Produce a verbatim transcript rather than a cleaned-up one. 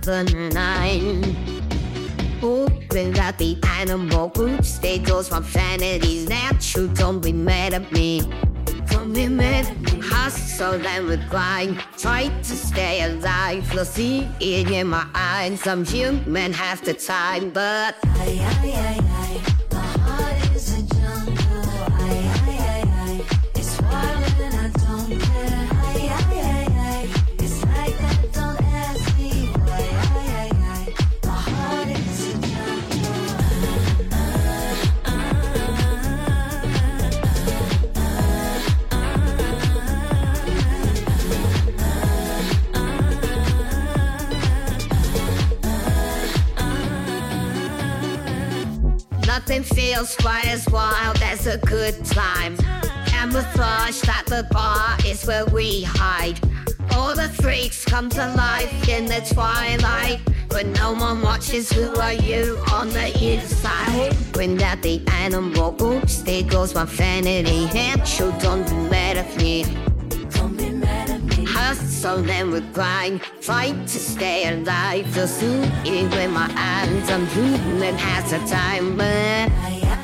the night. Hoping that the animal group stay close from vanities that you don't be mad at me. Don't be mad at me. Hustle and recline, try to stay alive. You'll see it in my eyes. Some human have the time, but ay, ay, ay, ay. My heart is a jungle. Ay, ay, ay, ay. It's wild and I don't care. Ay, ay, ay, ay. It's like that, don't ask me why. Ay, ay, ay. My heart is a jungle. nothing feels quite as wild as a good time. Camouflaged at the bar is where we hide. All the freaks come to life in the twilight, but no one watches. Who are you on the inside? When that the animal oops, there goes my vanity. And you don't be mad at me. Don't be mad at me. Hustle and we grind, fight to stay alive. Feel soothing with my hands. I'm human has a time, but Ay,